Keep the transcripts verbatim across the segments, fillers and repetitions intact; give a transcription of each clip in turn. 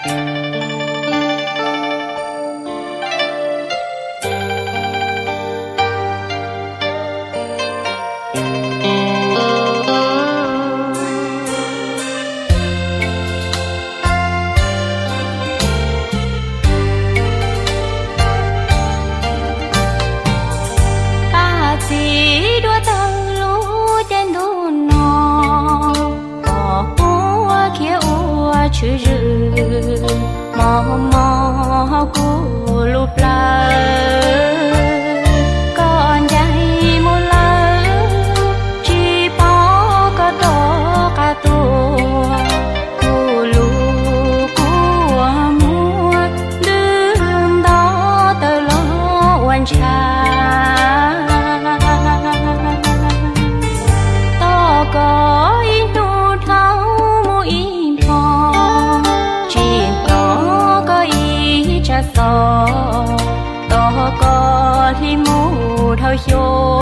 chữ rư mò mò cu lụp la con dây một lơ chỉ bỏ có to cả tua cu lụ của mua đêm đó tờ lo quan cha to có to to có li mu thao hiu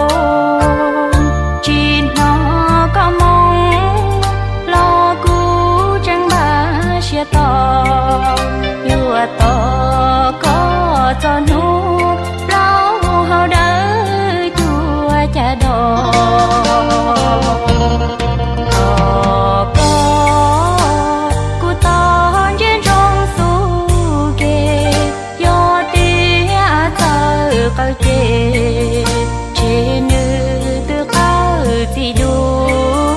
chỉ nó có mong lo cu chẳng ba chia to yêu to có cho nu lâu hao đỡ chua cha đò câu chê chê nữ tư cao gì đua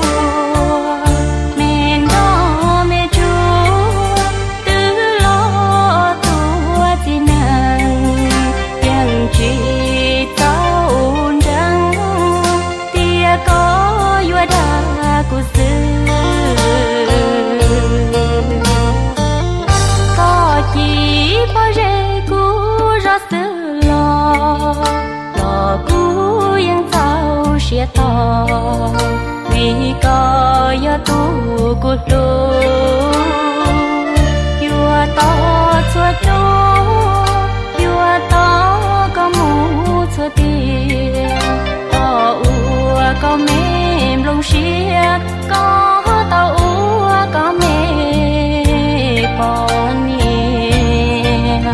men đó mẹ chúa tư lo tua gì nàng yang chỉ tao trắng tia có vua đa của xưa có chỉ có rễ của gió xưa lò cú yang tao xia to vì có gió tu cú lu vua to chua chua vua to có mu chua tiền to ua có mềm lông xia có tao ua có mềm bon nhẹ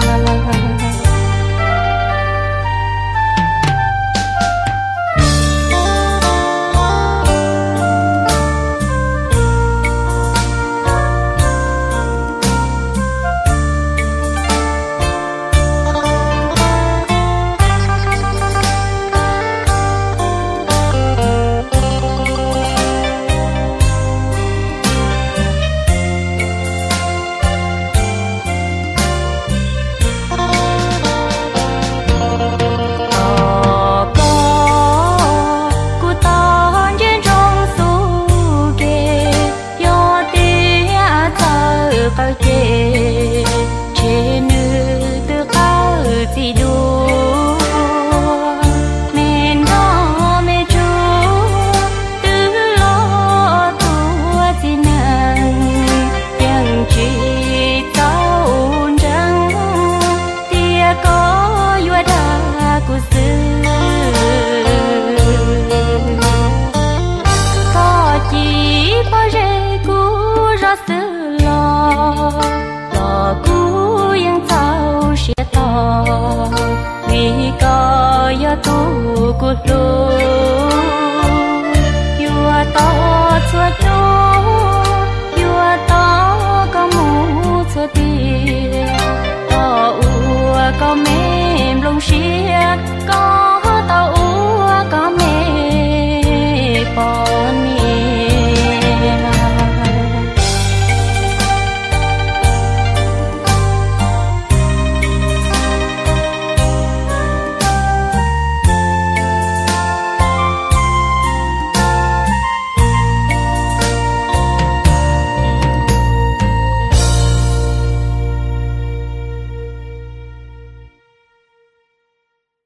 câu chê chê nữ tư cao gì đua men đó mẹ chúa tư lo tua gì nàng yang chỉ tao trắng tia có vua đa của xưa có chỉ có rễ của gió xưa lò cú yang tao xia to vì có gió tu cú lu vua to chua chua vua to có mu chua tiền to ua có mềm lông xia có